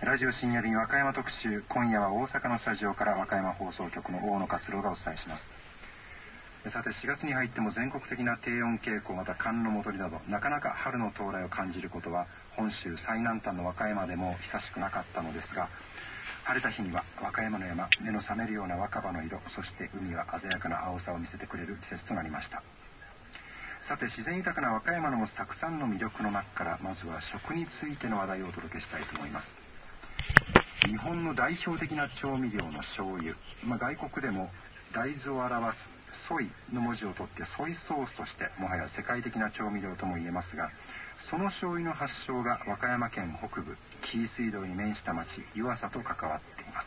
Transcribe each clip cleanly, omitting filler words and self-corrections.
ラジオ深夜便和歌山特集、今夜は大阪のスタジオから和歌山放送局の大野勝郎がお伝えします。さて、4月に入っても全国的な低温傾向、また寒の戻りなど、なかなか春の到来を感じることは本州最南端の和歌山でも久しくなかったのですが、晴れた日には和歌山の山、目の覚めるような若葉の色、そして海は鮮やかな青さを見せてくれる季節となりました。さて、自然豊かな和歌山の持つたくさんの魅力の中から、まずは食についての話題をお届けしたいと思います。日本の代表的な調味料の醤油、外国でも大豆を表すソイの文字を取ってソイソースとして、もはや世界的な調味料とも言えますが、その醤油の発祥が和歌山県北部、紀伊水道に面した町湯浅と関わっています。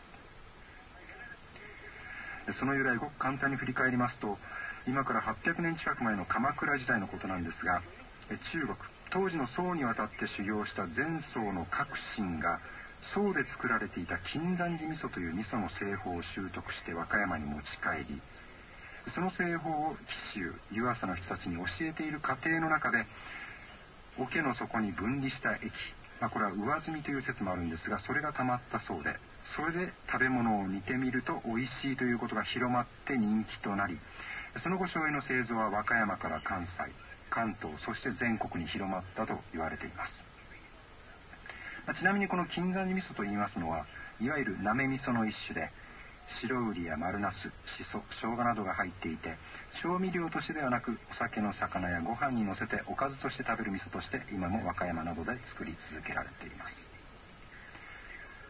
その由来をごく簡単に振り返りますと、今から800年近く前の鎌倉時代のことなんですが、中国、当時の宋にわたって修行した前宋の各臣が宋で作られていた金山寺味噌という味噌の製法を習得して和歌山に持ち帰り、その製法を紀州湯浅の人たちに教えている過程の中で、桶の底に分離した液、これは上澄みという説もあるんですが、それが溜まったそうで、それで食べ物を煮てみると美味しいということが広まって人気となり、その後醤油の製造は和歌山から関西、関東、そして全国に広まったと言われています。ちなみにこの金山寺味噌と言いますのは、いわゆるなめ味噌の一種で、白瓜や丸ナス、しそ、生姜などが入っていて、調味料としてではなく、お酒の魚やご飯にのせておかずとして食べる味噌として、今も和歌山などで作り続けられています。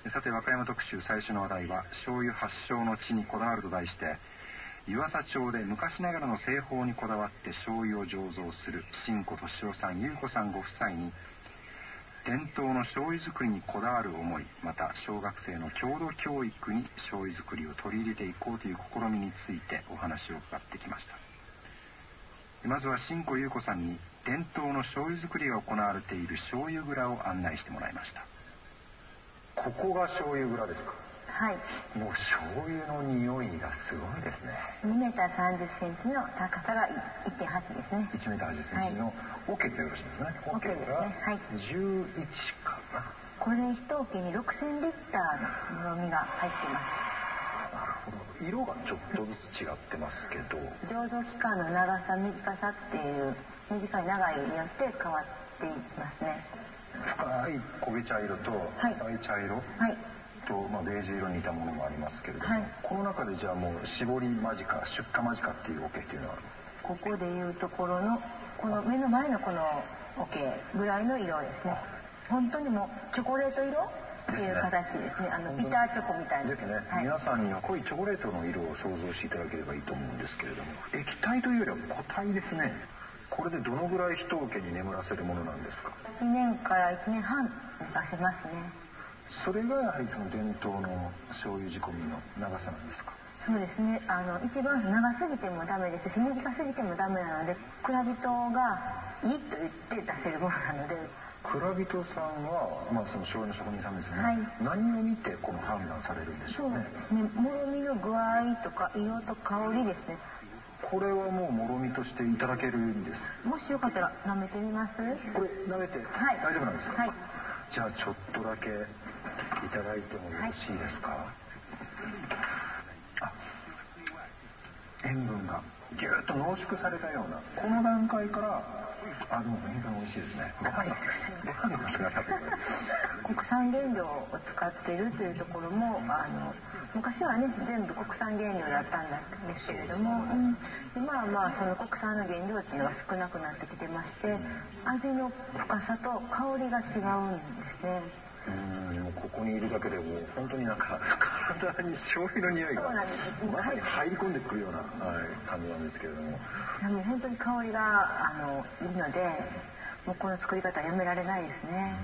さて、和歌山特集最初の話題は、醤油発祥の地にこだわると題して、湯浅町で昔ながらの製法にこだわって醤油を醸造する新子敏夫さん、優子さんご夫妻に、伝統の醤油作りにこだわる思い、また小学生の郷土教育に醤油作りを取り入れていこうという試みについてお話を伺ってきました。まずは新子優子さんに伝統の醤油作りが行われている醤油蔵を案内してもらいました。ここが醤油蔵ですか？ はい。 もう醤油の匂いがすごいですね。 2メーター30センチの高さが 1.8 ですね。 1メーター80センチの桶ってよろしいですね。 桶ですね。はい。 11かな。 これ1桶に6000リッターのもろみが入っています。 なるほど。色がちょっとずつ違ってますけど。 醸造期間の長さ、短さっていう短い長いによって変わっていますね。 深い焦げ茶色と浅い茶色。はい。とベージュ色に似たものもありますけれども、この中でじゃあもう絞り間近、出荷間近っていう桶っていうのはここでいうところのこの目の前のこの桶ぐらいの色ですね。本当にもうチョコレート色っていう形ですね。ビターチョコみたいなですね。皆さんには濃いチョコレートの色を想像していただければいいと思うんですけれども、液体というよりは固体ですね。これでどのぐらい一桶に眠らせるものなんですか ？1年から1年半寝かせますね。 それがやはりその伝統の醤油仕込みの長さなんですか？ そうですね。一番長すぎてもダメですし、短すぎてもダメなので、蔵人がいいと言って出せるものなので。 蔵人さんは、その醤油の職人さんですね。はい、何を見てこの判断されるんでしょうね。 そうですね。もろみの具合とか色と香りですね。 これはもうもろみとしていただけるんです。 もしよかったら舐めてみます？ これ舐めて、はい、大丈夫なんですか？はい。じゃあちょっとだけいただいてもよろしいですか？はい、塩分がぎゅっと濃縮されたようなこの段階からでも本当に美味しいですね。ご飯の味が食べて国産原料を使っているというところも昔はね全部国産原料だったんですけれども、今はその国産の原料っていうのは少なくなってきてまして、味の深さと香りが違うんですね。 ここにいるだけでも本当になんか体に醤油の匂いがまさに入り込んでくるような感じなんですけれども、 もう本当に香りがいいので、もうこの作り方はやめられないですね。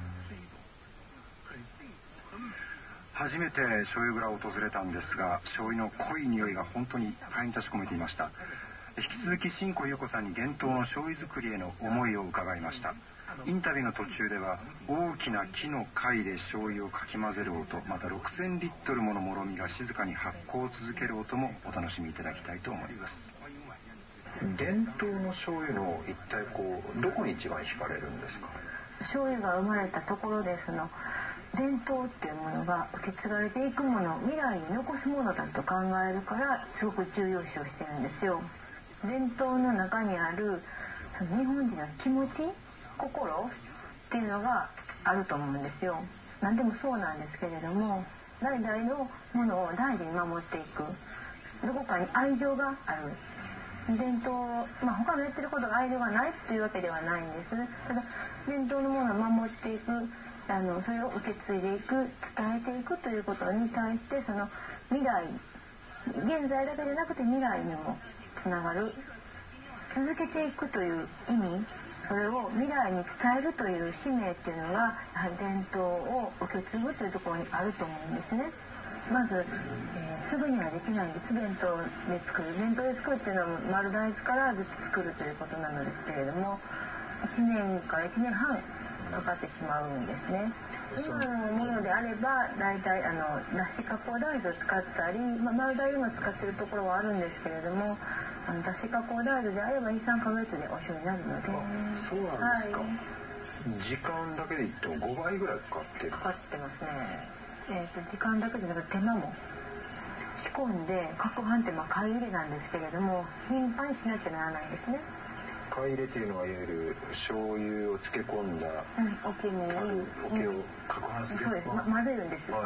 初めて醤油蔵を訪れたんですが、醤油の濃い匂いが本当に肺に立ち込めていました。引き続き新子優子さんに伝統の醤油作りへの思いを伺いました。インタビューの途中では大きな木の貝で醤油をかき混ぜる音、また6000リットルものもろみが静かに発酵を続ける音もお楽しみいただきたいと思います。伝統の醤油の一体どこに一番惹かれるんですか？ 醤油が生まれたところですの伝統っていうものが受け継がれていくもの、未来に残すものだと考えるからすごく重要視をしてるんですよ。伝統の中にあるその日本人の気持ち、心っていうのがあると思うんですよ。何でもそうなんですけれども、代々のものを大事に守っていく、どこかに愛情がある伝統、他のやってることが愛情がないというわけではないんです。ただ伝統のものを守っていく、それを受け継いでいく、伝えていくということに対して、その未来、現在だけでなくて未来にもつながる、続けていくという意味、それを未来に伝えるという使命っていうのがやはり伝統を受け継ぐというところにあると思うんですね。まず、すぐにはできないんです。伝統で作るっていうのは丸大豆からずっと作るということなのですけれども、1年から1年半かかってしまうんですね。今のものであれば大体脱脂加工大豆を使ったり、丸大豆も使っているところはあるんですけれども、脱脂加工大豆であれば 2,3 ヶ月でお塩になるので。 そうなんですか。はい、時間だけで言っても5倍ぐらいかかってますね。時間だけでなく手間も仕込んで、攪拌って貝入れなんですけれども、頻繁にしなきゃならないんですね。 貝入れというのは、いわゆる醤油を漬け込んだ桶に桶を攪拌する。 そうです、混ぜるんです、はい。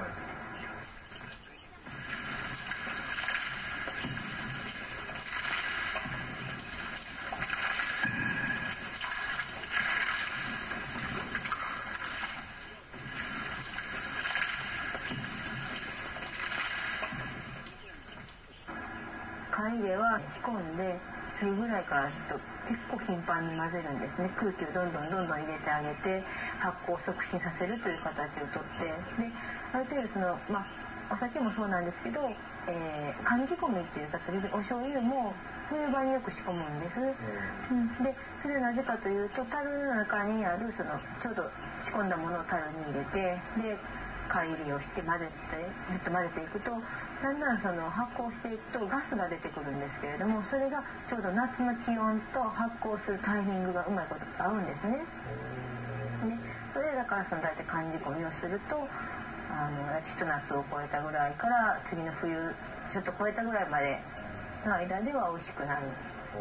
貝入れは仕込んでするぐらいから結構頻繁に混ぜるんですね。空気をどんどん入れてあげて、発酵を促進させるという形をとって、である程度お酒もそうなんですけど、寒気込みっていう形でお醤油も冬場によく仕込むんです、でそれはなぜかというと、樽の中にあるちょうど仕込んだものを樽に入れて、で貝入れをしてずっと混ぜていくと、だんだん発酵していくとガスが出てくるんですけれども、それがちょうど夏の気温と発酵するタイミングがうまいこと合うんですね。でそれだから大体寒仕込みをすると、一夏を超えたぐらいから次の冬ちょっと超えたぐらいまでの間では美味しくなる。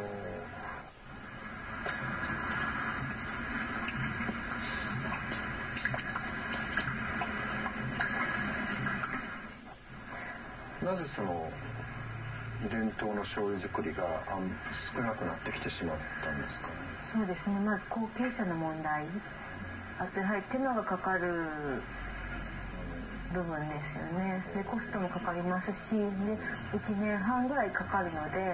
なぜ伝統の醤油作りが少なくなってきてしまったんですか。 そうですね、まず後継者の問題、あとやはり手間がかかる部分ですよね。でコストもかかりますし、で1年半ぐらいかかるので、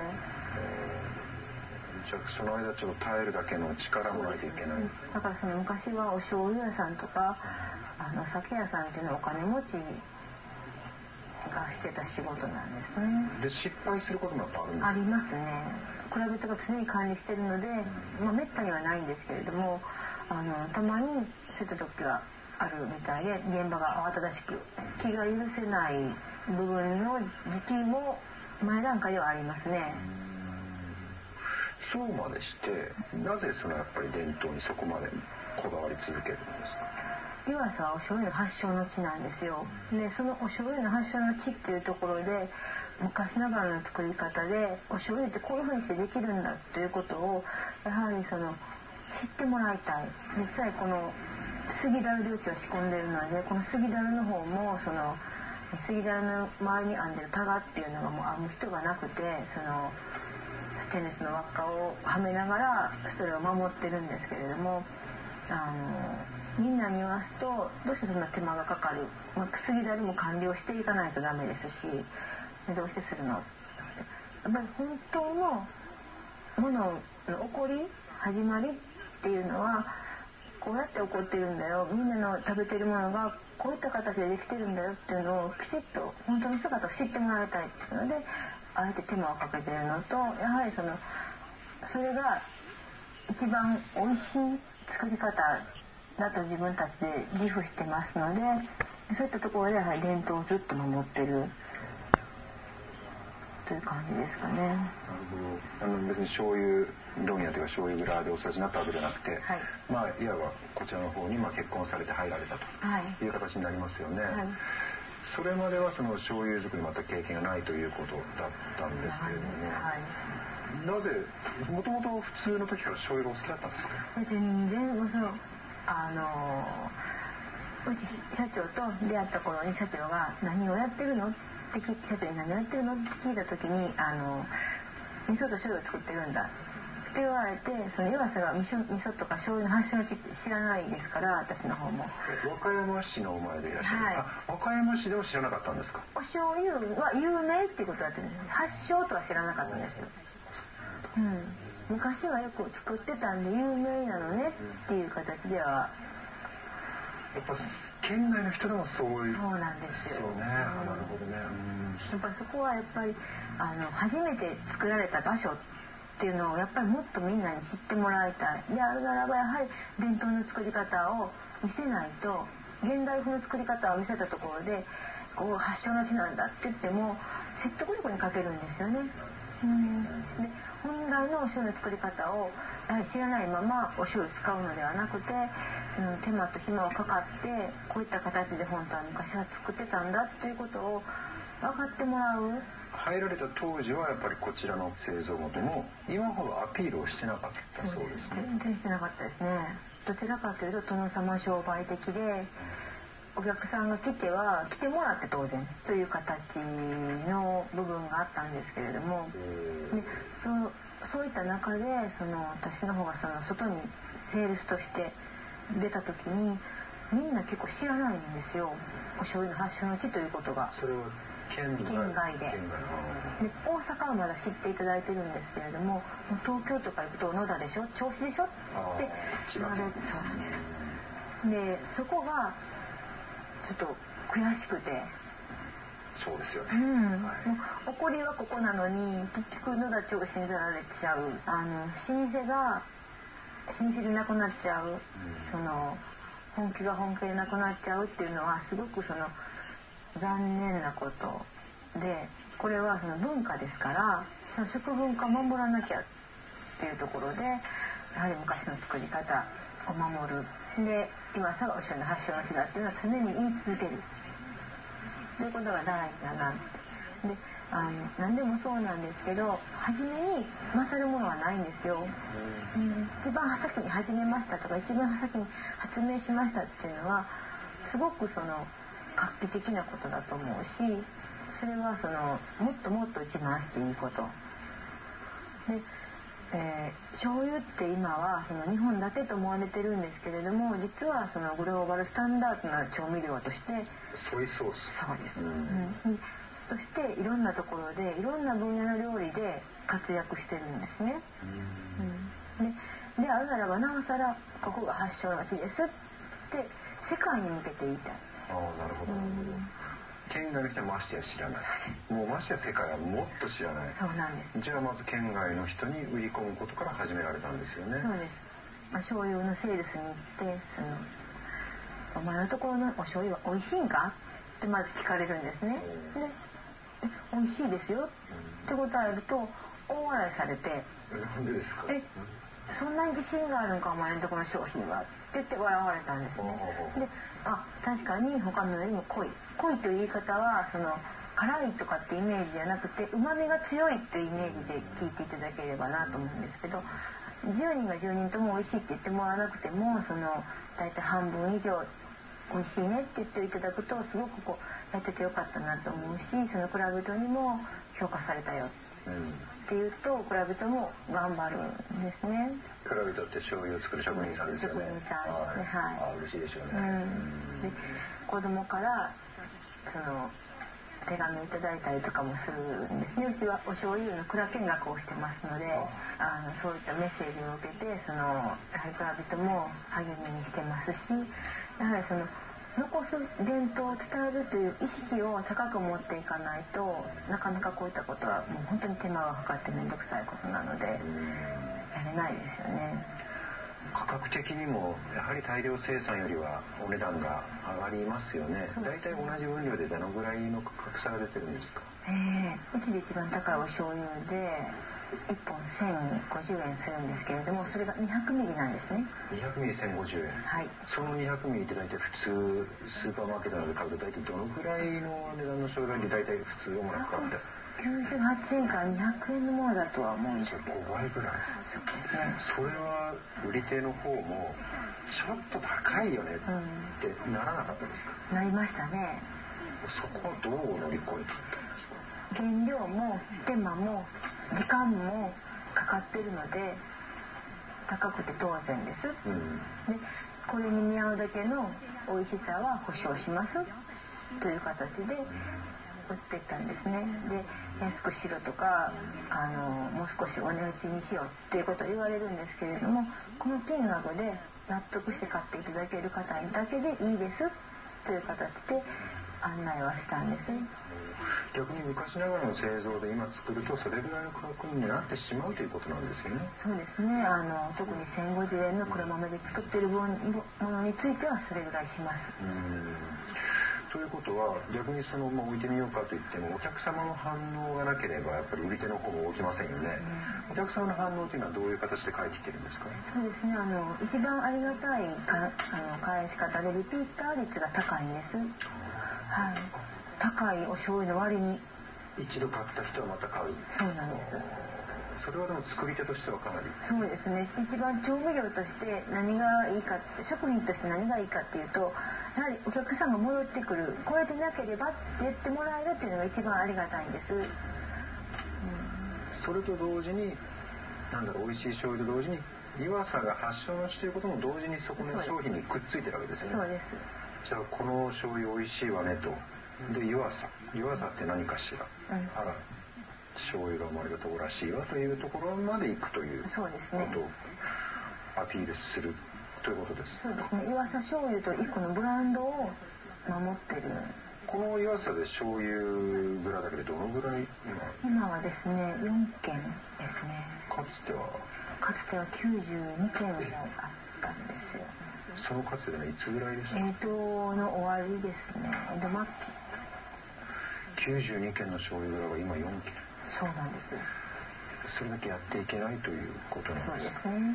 じゃあその間ちょっと耐えるだけの力もないといけない。 だから昔はお醤油屋さんとかお酒屋さんっていうのはお金持ちがしてた仕事なんですね。 で失敗することもあるんですか。 ありますね。蔵人が常に管理してるので、めったにはないんですけれども、たまにそういった時はあるみたいで、現場が慌ただしく気が許せない部分の時期も前段階ではありますね。 そうまでしてなぜやっぱり伝統にそこまでこだわり続けるんですか。 湯浅はお醤油の発祥の地なんですよ。でそのお醤油の発祥の地っていうところで、昔ながらの作り方でお醤油ってこういうふうにしてできるんだということをやはり知ってもらいたい。実際この杉樽領地を仕込んでいるので、この杉樽の方も杉樽の周りに編んでるタガっていうのがもう編む人がなくて、ステンレスの輪っかをはめながらそれを守ってるんですけれども、みんなに言わすとどうしてそんな手間がかかる、杉樽も完了していかないとダメですし、どうしてするの。やっぱり本当のものの起こり始まりっていうのはこうやって起こってるんだよ、みんなの食べてるものがこういった形でできてるんだよっていうのをきちっと本当の姿を知ってもらいたいっていうので、あえて手間をかけてるのと、やはりそれが一番おいしい作り方だと自分たちで自負してますので、そういったところでやはり伝統をずっと守ってるという感じですかね。 なるほど。別に醤油問屋というか醤油蔵でお育ちになったわけじゃなくて、はい、いわばこちらの方に結婚されて入られたという形になりますよね。はい、それまではその醤油作りまた経験がないということだったんですけれども、はい、なぜもともと普通の時から醤油がお好きだったんですか？ 全然うち社長と出会った頃に社長が何をやってるのって社長に何をやってるのって聞いた時に味噌と醤油を作ってるんだって言われて、その岩瀬が味噌とか醤油の発祥の地って知らないですから、私の方も。 和歌山市のお前でいらっしゃる、はい、和歌山市でも知らなかったんですか？ お醤油は有名っていうことだったんです。発祥とは知らなかったんですよ。昔はよく作ってたんで有名なのねっていう形では。 やっぱ県内の人でもそうなんですよ。 そうね。なるほどね。 やっぱそこはやっぱり初めて作られた場所っていうのをやっぱりもっとみんなに知ってもらいたい。であるならばやはり伝統の作り方を見せないと、現代風の作り方を見せたところでこう発祥の地なんだって言っても説得力に欠けるんですよね。で本来のお醤油の作り方をやはり知らないままお醤油使うのではなくて、手間と暇をかかってこういった形で本当は昔は作ってたんだっていうことを分かってもらう。 入られた当時はやっぱりこちらの製造元も今ほどアピールをしてなかったそうですね。 全然してなかったですね。どちらかというと殿様商売的で、お客さんが来ては来てもらって当然という形の部分があったんですけれども、でそういった中で私の方が外にセールスとして出た時にみんな結構知らないんですよ、お醤油の発祥の地ということが。 それは県外で大阪はまだ知っていただいてるんですけれども、東京とか行くと野田でしょ、銚子でしょって言われて、そうなんです。でそこがちょっと悔しくて。 そうですよね。 起こりはここなのに結局野田銚子に取られちゃう、老舗でなくなっちゃう、本気が本気でなくなっちゃうっていうのはすごく残念なことで、これは文化ですから、食文化を守らなきゃっていうところで、やはり昔の作り方を守る。で今さがお醤油の発祥の地だっていうのは常に言い続けるということが大事だな。で何でもそうなんですけど、初めに勝るものはないんですよ。一番先に始めましたとか一番先に発明しましたっていうのはすごく画期的なことだと思うし、それはもっともっと自慢していいことで、醤油って今は日本だけと思われてるんですけれども、実はグローバルスタンダードな調味料としてソイソース、 そうです、そしていろんなところでいろんな分野の料理で活躍してるんですね。であるならばなおさらここが発祥の地ですって世界に向けて言いたい。 なるほど。県外の人はましてや知らない。もうましてや世界はもっと知らない。 そうなんです。 じゃあまず県外の人に売り込むことから始められたんですよね。 そうです。醤油のセールスに行ってお前のところのお醤油は美味しいんかってまず聞かれるんですね。で美味しいですよって答えると大笑いされて、 なんでですか？ そんなに自信があるんかお前のところの商品はって言って笑われたんですね。で確かに他のよりも濃いという言い方は辛いとかってイメージじゃなくて旨味が強いっていうイメージで聞いていただければなと思うんですけど、10人が10人とも美味しいって言ってもらわなくても大体半分以上美味しいねって言っていただくとすごくやっててよかったなと思うし、蔵人にも評価されたよっていうと蔵人も頑張るんですね。 蔵人って醤油を作る職人さんですよね。 職人さんですね。はい。 嬉しいでしょうね。 で子供から手紙をいただいたりとかもするんですね。うちはお醤油の蔵見学をしてますので、そういったメッセージを受けてやはり蔵人も励みにしてますし、やはり残す伝統を伝えるという意識を高く持っていかないとなかなかこういったことはもう本当に手間がかかって面倒くさいことなのでやれないですよね。 価格的にもやはり大量生産よりはお値段が上がりますよね。だいたい同じ分量でどのぐらいの価格差が出てるんですか？ うちで一番高いお醤油で1本1050円するんですけれども、それが200ミリなんですね。 200ミリ1050円。 はい。 その200ミリって大体普通スーパーマーケットなどで買うと大体どのぐらいの値段の醤油で大体普通をもらったって 98円から200円のものだとは思うんですけど。 5倍ぐらい。 そうですね。 それは売り手の方もちょっと高いよねってならなかったですか？ なりましたね。 そこはどう乗り越えたんですか？ 原料も手間も時間もかかってるので高くて当然です、でこれに見合うだけの美味しさは保証しますという形で売ってったんですね。で安くしろとかもう少しお値打ちにしようっていうことを言われるんですけれども、この金額で納得して買っていただける方にだけでいいですという形で案内はしたんです。 逆に昔ながらの製造で今作るとそれぐらいの価格になってしまうということなんですよね。 そうですね。特に1050円の黒豆で作っているものについてはそれぐらいします。 ということは逆に置いてみようかといってもお客様の反応がなければやっぱり売り手の方も起きませんよね。お客様の反応というのはどういう形で返ってきてるんですか？ そうですね。一番ありがたい返し方でリピーター率が高いんです。はい。高いお醤油の割に一度買った人はまた買う。 そうなんです。 それはでも作り手としてはかなりそうですね。一番調味料として何がいいかって食品として何がいいかっていうとやはりお客さんが戻ってくるこれでなければって言ってもらえるっていうのが一番ありがたいんです、 それと同時に美味しい醤油と同時に湯浅が発祥の地ということも同時にそこの商品にくっついてるわけですね。 そうです。 じゃあこの醤油美味しいわねとで湯浅って何かしら、醤油が生まれたところらしいわというところまで行くということをアピールするということです。 そうですね。湯浅醤油と一個のブランドを守ってる。 この湯浅で醤油蔵だけでどのぐらい今はですね4軒ですね。 かつては 92軒もあったんですよ。 そのかつてはいつぐらいですか？ 江戸の終わりですね。江戸末期。 92軒の醤油蔵が今4軒。 そうなんです。 それだけやっていけないということなんですか？ そうですね。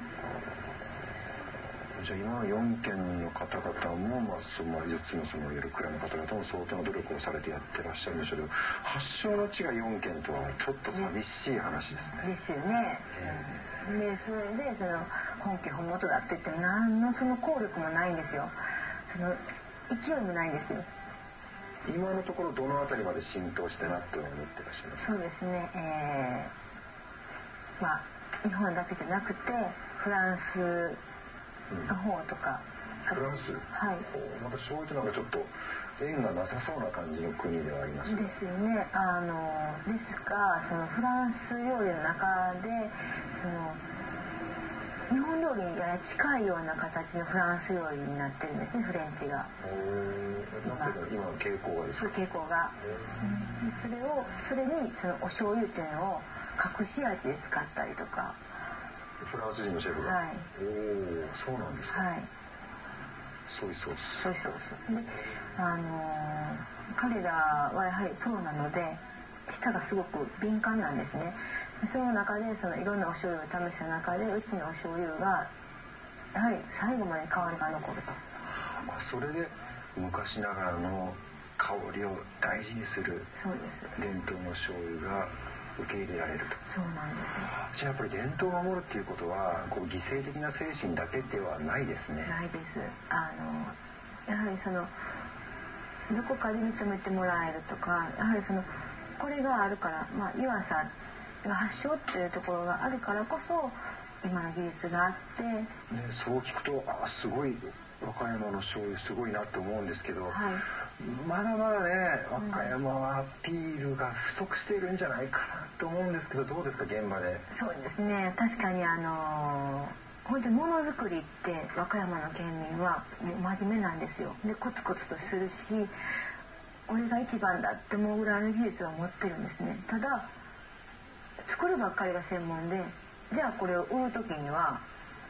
じゃあ今の4軒の方々も、4つのいわゆる蔵の方々も相当な努力をされてやってらっしゃるんでしょうけど、発祥の地が4軒とはちょっと寂しい話ですね。 ですよね。でそれで本家本元だって言っても何の効力もないんですよ。勢いもないんですよ。 今のところどのあたりまで浸透してなって思ってらっしゃいますか？ そうですね。日本だけじゃなくてフランスの方とか、 フランス、 はい、 また醤油とちょっと縁がなさそうな感じの国ではありますね。 ですよね。ですがフランス料理の中で日本料理に近いような形のフランス料理になってるんですね。フレンチが今の傾向がですか？ 傾向が、それにお醤油っていうのを隠し味で使ったりとか。 フランス人のシェフが、 はい、 そうなんですか？ はい。 ソイソースで彼らはやはりプロなので舌がすごく敏感なんですね。その中でいろんなお醤油を試した中でうちのお醤油がやはり最後まで香りが残ると。 それで昔ながらの香りを大事にする伝統の醤油が受け入れられると。 そうなんです。 じゃあやっぱり伝統を守るっていうことは犠牲的な精神だけではないですね。 ないです。やはりどこかで認めてもらえるとか、やはりこれがあるから、湯浅が発祥っていうところがあるからこそ今の技術があって、 そう聞くとすごい和歌山の醤油すごいなと思うんですけど、まだまだね和歌山はアピールが不足しているんじゃないかなと思うんですけど、どうですか現場で？ そうですね。確かに本当にものづくりって和歌山の県民は真面目なんですよ。でコツコツとするし、俺が一番だって思うぐらいの技術を持ってるんですね。ただ作るばっかりが専門で、じゃあこれを売る時には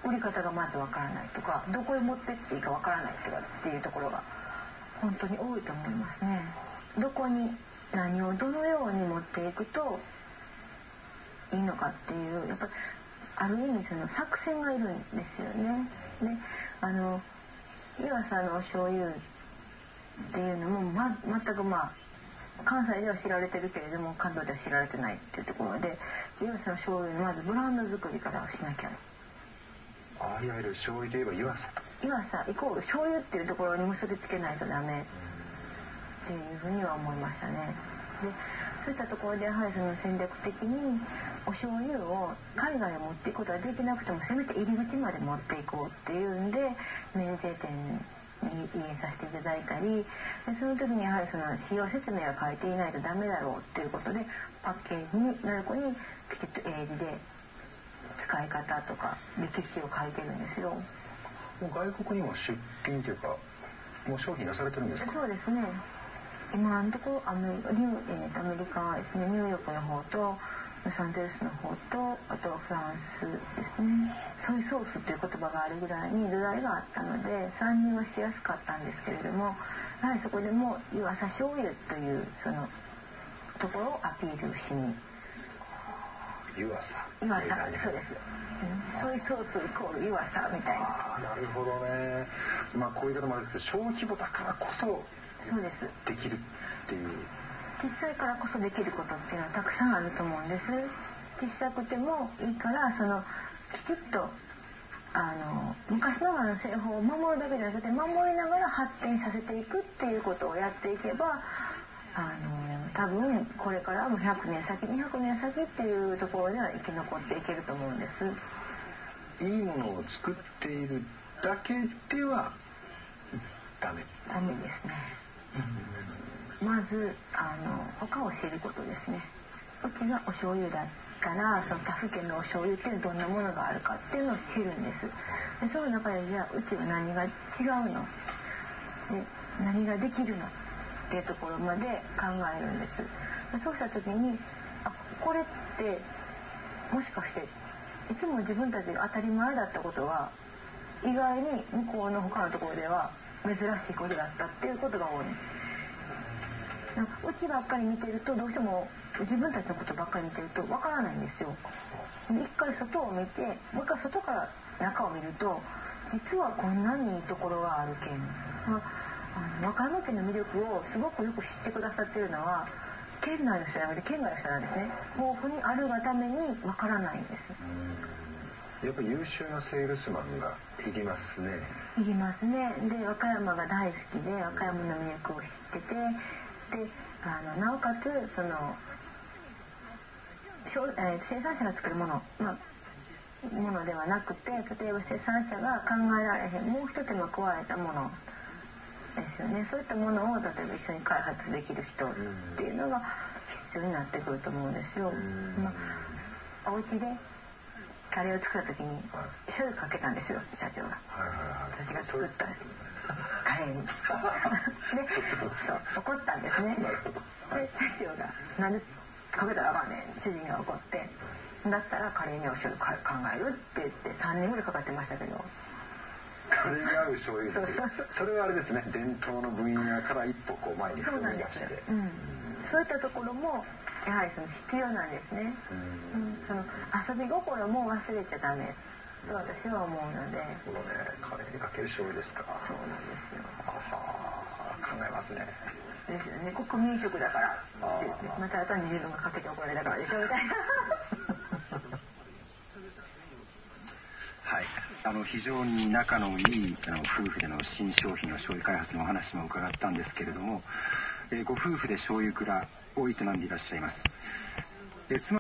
売り方がまずわからないとか、どこへ持ってっていいかわからないとかっていうところが本当に多いと思いますね。どこに何をどのように持っていくといいのかっていう、やっぱりある意味その作戦がいるんですよね。で、湯浅のお醤油っていうのも、全く関西では知られてるけれども関東では知られてないっていうところで、湯浅の醤油のまずブランド作りからしなきゃ。 いわゆる醤油といえば湯浅と。 湯浅イコール醤油っていうところに結びつけないとダメっていうふうには思いましたね。で、そういったところでやはりその戦略的にお醤油を海外へ持っていくことはできなくても、せめて入り口まで持っていこうっていうんで免税店に入れさせていただいたり、でその時にやはりその使用説明が書いていないとダメだろうっていうことで、パッケージの横にきちっと英字で使い方とか歴史を書いてるんですよ。 外国にも出品というかもう商品出されてるんですか？ そうですね。今のところアメリカはですね、ニューヨークの方とロサンゼルスの方と、あとフランスですね。ソイソースという言葉があるぐらいに土台があったので参入はしやすかったんですけれども、やはりそこでも湯浅醤油というそのところをアピールしに。 湯浅、 そうです。ソイソースイコール湯浅みたいな。 なるほどね。こういう方もあるんですけど、小規模だからこそそうです。 できるっていう。 小さいからこそできることっていうのはたくさんあると思うんです。小さくてもいいから、きちっと昔ながらの製法を守るだけじゃなくて、守りながら発展させていくっていうことをやっていけば、多分これからも100年先200年先っていうところでは生き残っていけると思うんです。 いいものを作っているだけではダメですね。まず他を知ることですね。うちがお醤油だったら、その他府県のお醤油ってどんなものがあるかっていうのを知るんです。でその中で、じゃあうちは何が違うので何ができるのっていうところまで考えるんです。でそうした時に、これってもしかしていつも自分たちが当たり前だったことが意外に向こうの他のところでは珍しいことだったっていうことが多い。うちばっかり見てると、どうしても自分たちのことばっかり見てるとわからないんですよ。一回外を見て、もう一回外から中を見ると、実はこんなにいいところがあるけん。和歌山県の魅力をすごくよく知ってくださっているのは、県内の人じゃなくて県外の人なんですね。豊富にあるがためにわからないんです。 やっぱり優秀なセールスマンがいりますね。 いりますね。で、和歌山が大好きで、和歌山の魅力を知ってて、でなおかつ生産者が作るもの、ものではなくて、例えば生産者が考えられへんもう一手間加えたものですよね。そういったものを例えば一緒に開発できる人っていうのが必要になってくると思うんですよ。お家でカレーを作った時に醤油かけたんですよ、社長が。私が作ったカレーにで怒ったんですね。で社長が「なんでかけたらあかんねん」主人が怒って、だったらカレーにお醤油考えるって言って3年ぐらいかかってましたけど、 カレーに合う醤油それはあれですね、伝統の分野から一歩前に踏み出して、 そういったところもやはり必要なんですね。その遊び心も忘れちゃダメと私は思うので。 カレーにかける醤油ですか。 そうなんですよ。 考えますね。 ですよね。国民食だからって言って、また後に自分がかけて怒られたからでしょみたいな。 はい、非常に仲のいい夫婦での新商品の醤油開発のお話も伺ったんですけれども、ご夫婦で醤油蔵を営んでいらっしゃいます。